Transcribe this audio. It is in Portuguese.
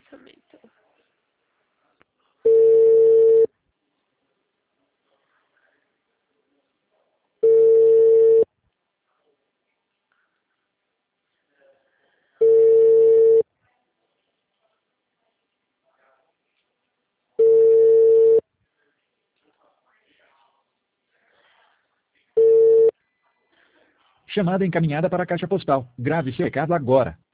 também tô. Chamada encaminhada para a caixa postal. Grave seu recado agora.